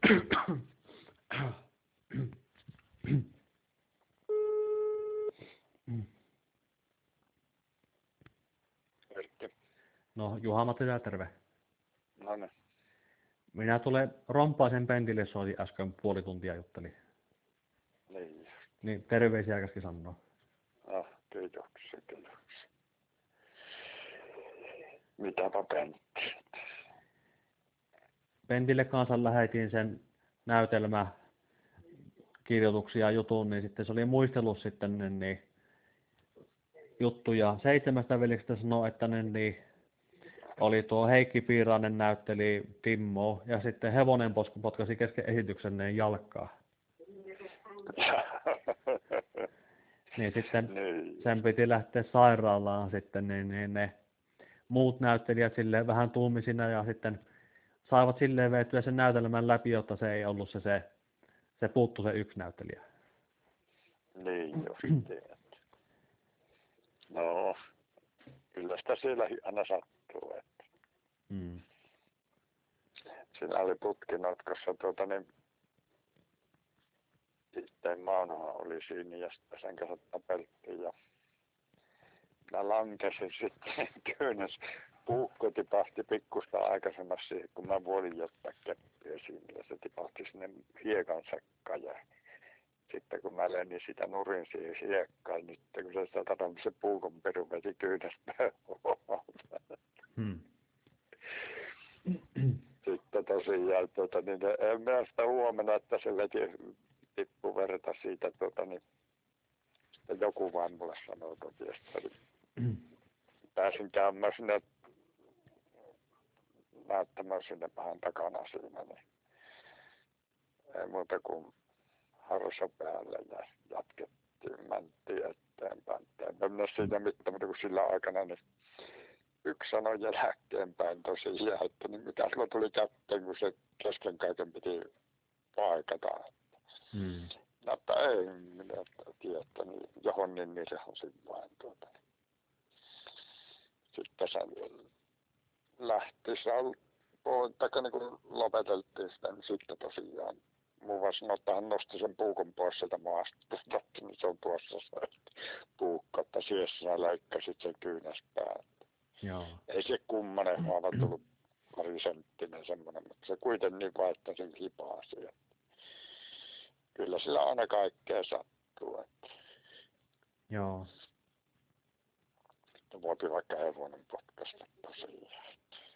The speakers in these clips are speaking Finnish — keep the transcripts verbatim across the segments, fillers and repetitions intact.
No, Juha-Matti täällä, terve. No niin. Minä tulen Rompaisen Pentille soitin äsken puoli tuntia jutteli. Niin. Niin, terveisiä käski sanoa. Ah, kiitoksia, kiitoksia. Mitäpä Pentti? Pentille kanssa lähetin sen näytelmä kirjoituksia jutun, niin sitten se oli muistellut sitten niin, niin juttuja. Seitsemästä veliksestä sanoi, että niin, niin, oli tuo Heikki Piirainen näytteli Timmo ja sitten hevonen potkasi kesken esityksen niin jalkaa. Niin sitten niin. sen piti lähteä sairaalaan sitten, niin, niin ne muut näyttelijät silleen vähän tuumisina ja sitten saivat silleen veettyä sen näytelmän läpi, jotta se ei ollut se, se, se puuttu se yksi näyttelijä. Niin justiin. No, kyllä sitä siellä aina sattuu, että Mm. siinä oli putkinotkossa tuota niin itse Maunohan oli siinä ja sitten sen kanssa tapeltiin ja minä lankesin sitten kyynäs puukko tipahti pikkusta aikaisemmassa siihen, kun mä voin jättää keppiä siinä ja se tipahti sinne hiekan sekkaan ja sitten kun mä lennin sitä nurin siihen hiekkaan, niin sitten kun se sataran se puukon peru veti kyynäspää Hmm. Sitten tosiaan, tuota, niin en mä sitä huomenna, että se veti tippu verta siitä, tuota, niin sitten joku vaan mulle sanoo totiesta, niin pääsin käymään sinne näyttämään sinne vähän takana siinä, niin ei muuta kuin harsa päälle ja jatkettiin, mentiin eteenpäin. Enpä minä siitä mitään, mutta kun sillä aikana niin yksi sanoi jälkeenpäin tosiaan, että niin mitä sulla tuli kätteen, kun se kesken kaiken piti paikata. Hmm. No, että ei minä tiedä, että niin, johon niin, niin se on siinä vain tuota. Sitten se lähti se pois, tai niin kun lopeteltiin sitä, niin sitten tosiaan muu vaan sanoi, että hän nosti sen puukon pois sieltä maasta, niin se on tuossa se puukko, että siellä leikkasit sen kyynäspään. Joo. Ei se kummanen haava tullut pari senttinen semmoinen, mutta se kuitenkin niin vaan, että sen hipasi. Kyllä sillä aina kaikkea sattuu. Että Joo. että voi vaikka hevonen potkasta tosiaan.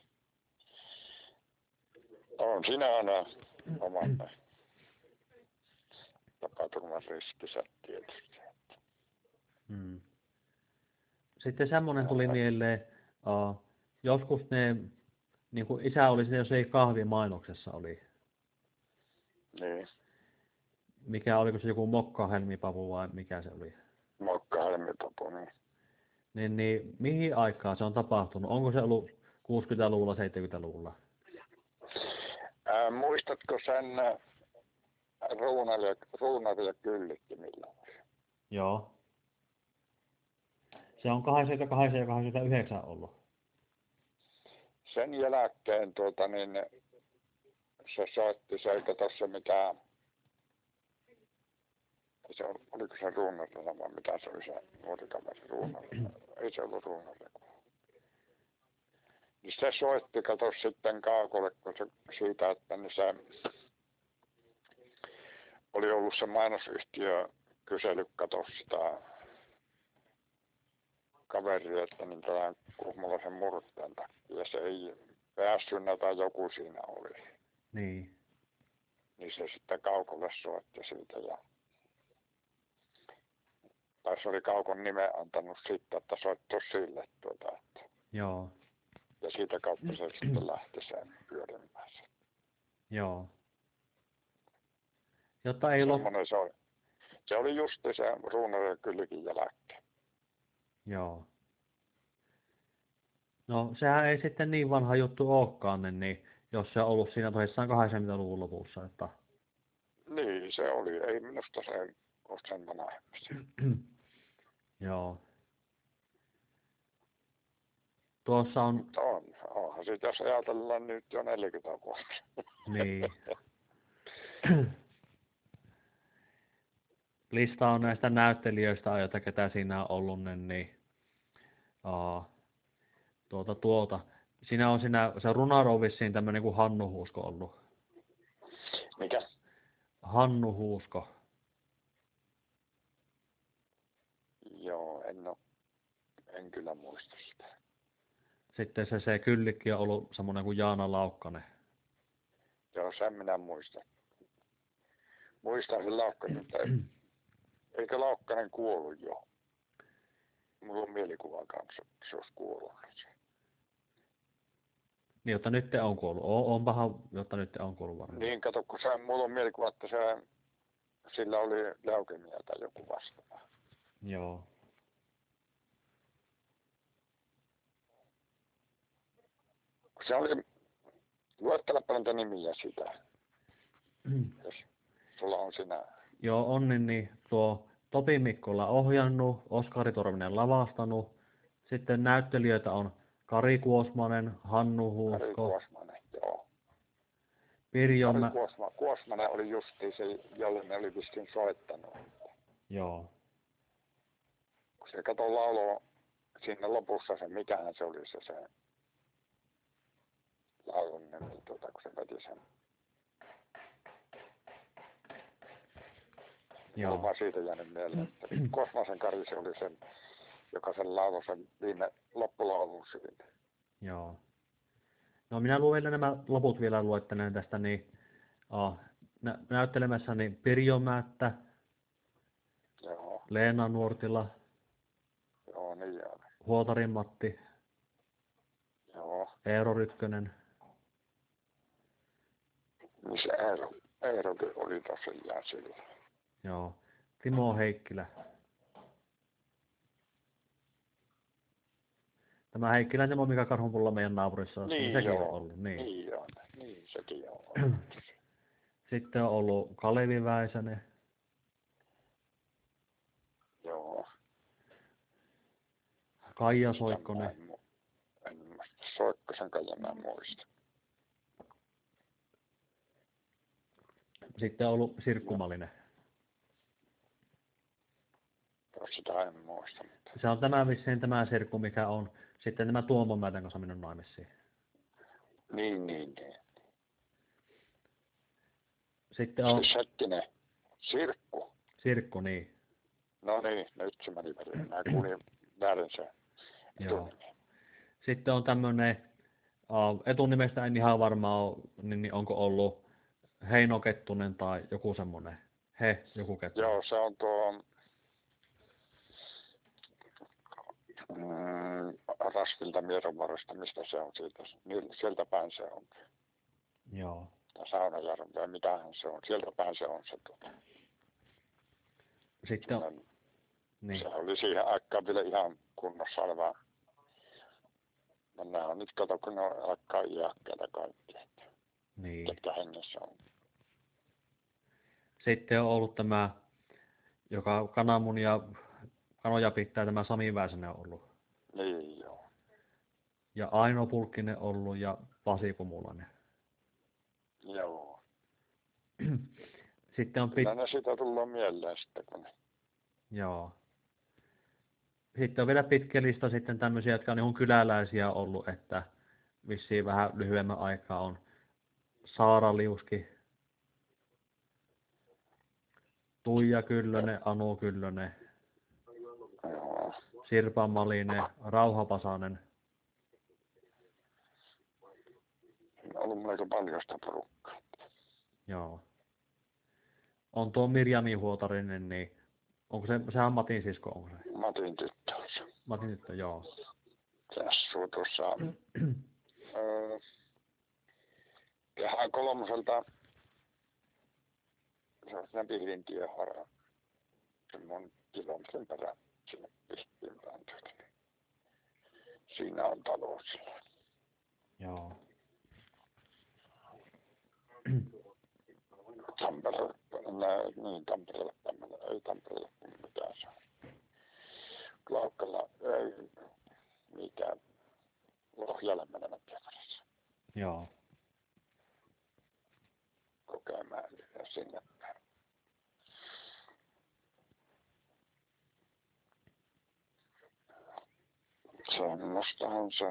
On siinä aina oman tapahtuman riskissä tietysti. Hmm. Sitten semmoinen tuli mieleen, uh, joskus ne, niin kuin isä oli se, jos ei kahvimainoksessa oli. Niin. Mikä oliko se joku mokkahelmipapu vai mikä se oli? Mokkahelmipapu, niin. Niin, niin mihin aikaan se on tapahtunut? Onko se ollut kuusikymmentäluvulla, seitsemänkymmentäluvulla? Ää, muistatko sen ruunari, ruunari ja kyllikki millä? Joo. Se on kahdeksankymmentäkahdeksan ja kahdeksankymmentäyhdeksän ollut. Sen jälkeen tuota niin se soitti se, eikä tossa mikä se on, oliko se ruunari vai mitä se oli se nuotikaveri ruunari? Ei se ollut ruunari. Niin se soitti, kato sitten Kaakolle, kun se siitä, että niin se oli ollut se mainosyhtiö kysellyt, kato sitä kaveria, että niin tämän Kuhmolaisen murteen takia se ei päässyt tai joku siinä oli. Niin. Niin se sitten Kaukolle soitti siitä ja tai se oli Kaukon nimen antanut sitten, että soittu sille tuota, että Joo. ja siitä kautta se sitten lähti sen pyörimään. Joo. Jotta ei ollut... Se oli, se oli just se ruunari kylläkin jälkeen. Joo. No sehän ei sitten niin vanha juttu olekaan, niin jos se on ollut siinä tosissaan kahdeksankymmentäluvun lopussa, että... Niin, se oli. Ei minusta se ole sen vanhemmassa. Joo. Tuossa on... Mutta on, onhan siitä, jos ajatellaan nyt jo neljäkymmentä vuotta. Niin. lista on näistä näyttelijöistä, joita ketä siinä on ollut, niin, niin uh, tuota, tuota. Siinä on siinä, se runaro on vissiin tämmöinen kuin Hannu Huusko ollut. Mikä? Hannu Huusko. Joo, en oo, en kyllä muista sitä. Sitten se, se kyllikki on ollut semmoinen kuin Jaana Laukkanen. Joo, sen minä muistan. Muistan sen Laukkanen, mutta eikö Laukkanen kuollut jo? Mulla on mielikuva kanssa, että se olisi kuollut. Niin, jotta nyt on kuollut. O, onpahan, jotta nyt on kuollut varmaan. Niin, kato, kun se, mulla on mielikuva, että se, sillä oli leukemia tai joku vastaava. Joo. Se oli, luettelepa niitä nimiä sitä, jos sulla on sinä. Joo, on niin, niin tuo Topi Mikkola ohjannut, Oskari Torvinen lavastanut. Sitten näyttelijöitä on Kari Kuosmanen, Hannu Huusko. Kari Kuosmanen, joo. Pirjo Kari Mä... Kuosma, Kuosmanen oli justiin se, jolle ne oli vissiin soittanut. Joo. Kun se kato laulo siinä lopussa se, mikähän se oli se, se laulun nimi, tuota, kun se veti sen. Joo. Mulla on vaan siitä jäänyt mieleen, että Kuosmasen Kari se oli sen, joka sen lauloi sen viime loppulaulun siitä. Joo. No minä luen nämä loput vielä luettelen tästä, niin oh, nä- näyttelemässä niin Pirjo Määttä, Joo, Leena Nuortila, joo, niin on. Huotarin Matti, Joo, Eero Rykkönen, missä Eero, Eerokin oli tosiaan sillä. joo, Timo Heikkilä. Tämä Heikkilä Timo, mikä Karhunpulla meidän naapurissa on, niin sekin joo, on ollut. Niin. niin on, niin sekin on ollut. Sitten on ollut Kalevi Väisänen, Joo. Kaija Soikkonen, En, mu- en muista. Soikkosen kai mä muista. sitten on ollut Sirkku Malinen. Jos sitä en muista. Mutta... Se on tämä vissiin tämä Sirkku, mikä on sitten tämä Tuomo Määtän kanssa minun naimisiin. Niin, niin, niin. Sitten on Siis hetkinen, Sirkku. Sirkku, niin. No niin, nyt se meni väliin. Mä kuulin väärin se Joo. etunimi. Sitten on tämmöinen, uh, etunimestä en ihan varma ole, niin, niin onko ollut Heino Kettunen tai joku semmoinen. He, joku Kettunen. Joo, se on tuo mm, Rastilta Mieronvarosta, mistä se on siitä. Niin, sieltä päin se on. Joo. Saunajärveä, mitähän se on. Sieltä päin se on se. Tuota. Sitten on, niin. Se oli siihen aikaan vielä ihan kunnossa oleva. No nämä on nyt, kato, kun ne alkaa iäkkäitä kaikki. Niin. Ketkä hengessä on. Sitten on ollut tämä, joka kananmunia, kanoja pitää, tämä Sami Väisänen on ollut. Niin joo. Ja Aino Pulkkinen ollut ja Pasi Kumulainen. Joo. Sitten on pit... Kyllä ne sitä tullaan mieleen sitten, kun ne... Joo. Sitten on vielä pitkä lista sitten tämmöisiä, jotka on niin kyläläisiä ollut, että vissiin vähän lyhyemmän aikaa on Saara Liuski, Tuija Kyllönen, Anu Kyllönen, Joo. Sirpa Malinen, Rauha Pasanen. On ollut melko paljon sitä porukkaa. Joo. On tuo Mirjami Huotarinen, niin onko se, sehän Matin sisko, onko se? Matin tyttö on se. Matin tyttö, joo. Se asuu tuossa öö, Kehä kolmoselta. Se on siinä Pihlin tiehara. Semmoinen kilometrin perään sinne Pihtiin päin. Siinä on talo sillä. Joo. Tampereelle, nää, niin Tampereelle tämmöinen, ei Tampereelle mitään se on. Klaukkalla, ei mikään, Lohjalle menevät tiekarissa. Joo. Kokemäelle ja sinne päin. Semmostahan se.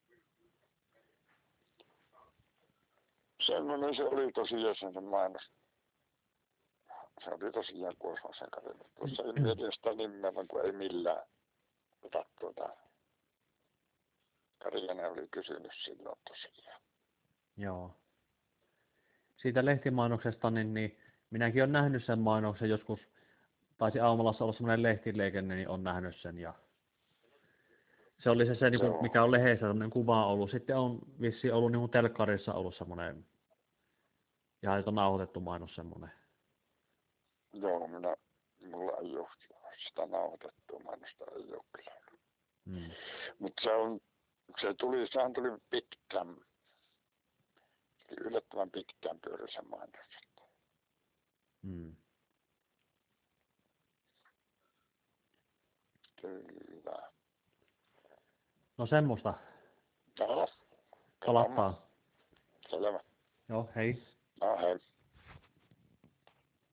Semmoinen se oli tosiaan sen mainos. Se oli tosiaan Kuosmasen Karille. Tuossa ei mieti sitä nimeä, kun ei millään ota tuota. Karilainen oli kysynyt silloin tosiaan. Joo. Siitä lehtimainoksesta, niin, niin minäkin olen nähnyt sen mainoksen joskus. Taisi Aumalassa olla semmoinen lehtileikenne, niin on nähnyt sen. Ja se oli se, se niin kuin, mikä on lehdessä, semmoinen kuva ollut. Sitten on vissiin ollut niin kuin telkkarissa ollut semmoinen ihan aika nauhoitettu mainos semmoinen. Joo, minä, mulla ei ole sitä nauhoitettua mainosta, ei ole kyllä. Hmm. Mutta se on, se tuli, sehän tuli pitkän, yllättävän pitkään pyöri se mainos. Hmm. Kyllä. No semmoista. Joo. Palataan. Selvä. Joo, hei. No hei.